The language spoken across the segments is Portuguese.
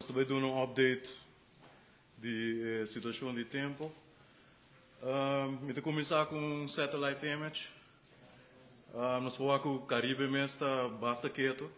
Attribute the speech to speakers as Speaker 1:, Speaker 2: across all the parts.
Speaker 1: também dando um update de situação de tempo. Vou começar com satellite image. Nós vamos que o Caribe mesmo está bastante quieto.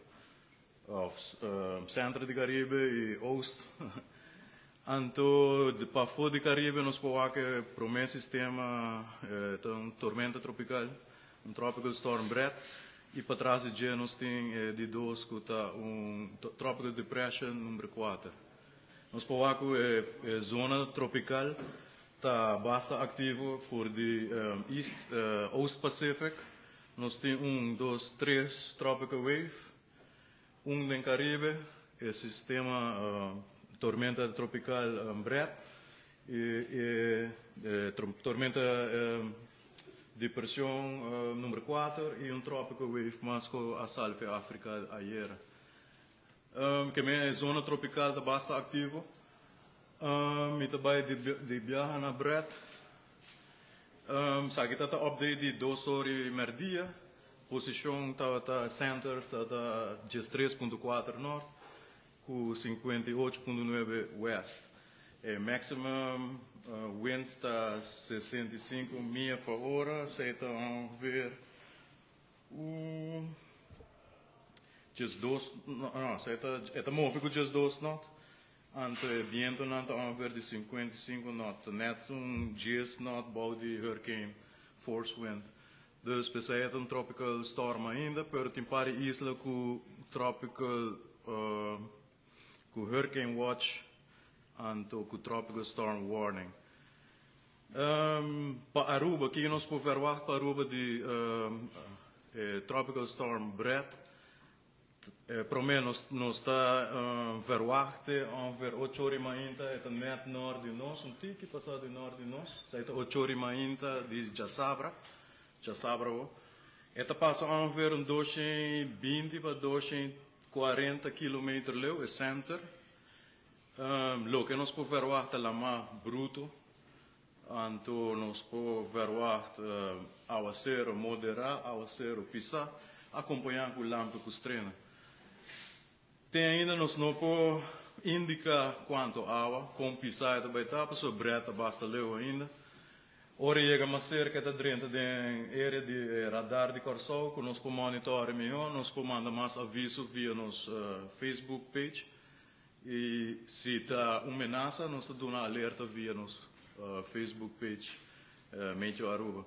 Speaker 1: Centro do Caribe e Oeste. Então, para fora do Caribe, nós vamos que para o meu sistema tem tormenta tropical, tropical storm Brett. E para trás de dia nós temos de dois que está tropical depression número 4. Nós vamos que a zona tropical está bastante ativo por o East Pacific. Nós temos 2, 3 tropical wave, no Caribe, o sistema tormenta tropical Brett e tormenta depressão número 4 e tropical wave mais que a Salve África ayer. Que a zona tropical está bastante ativa. E também de viajar na Brett. Sa kita está update de 2 horas e meia dia. Posição está center, está 13.4 norte, com 58.9 west. Maximum wind está 65 milhas por hora. Você está a ver just 2, não, você está móvel com just 2 knots. Ante viento não está a ver de 55 knots. Net 10 knots bouw de hurricane force wind. Dus we zijn tropical storm ainda, pero tem para isla com tropical com hurricane watch e com tropical storm warning. Para Aruba, que nós podemos verwacht para Aruba de tropical storm Brett. Para mim, nós está verwacht ongeveer 8 horas ainda, é net norte de nós, tique passado de norte de nós, é 8 horas ainda de Jassabra. Esta passa ongeveer 220 para 240 km leu, é center. Lo que nós podemos verwacht lá mais bruto, então nós podemos verwacht aguacero moderado, aguacero pisar, acompanhado com lampa com estrela. Tem ainda nós não podemos indicar quanto água, com pisar também está, porque breta basta leu ainda. Ora chega mais cerca de dentro da área de radar de Corsol, que nós podemos monitorar melhor, nós podemos mandar mais aviso via nosso Facebook page. E se está uma ameaça, nós damos uma alerta via nosso Facebook page, Meteo Aruba.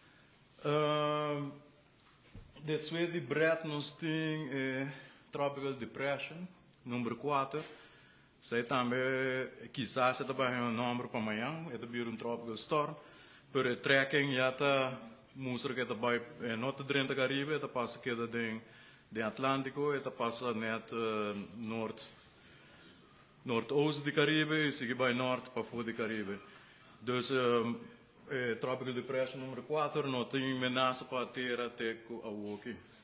Speaker 1: Depois de Brett, nós temos tropical depression, número 4. Sei também, quizás, você vai um número para amanhã, é também tropical storm. Pero o tracking já está mostra que está vai norte dentro do Caribe, está passa que de Atlântico, está passa net norte-oeste do Caribe e sigue vai norte para fora do Caribe. Dus tropical depression número 4 não tem ameaça para ter até a Woki.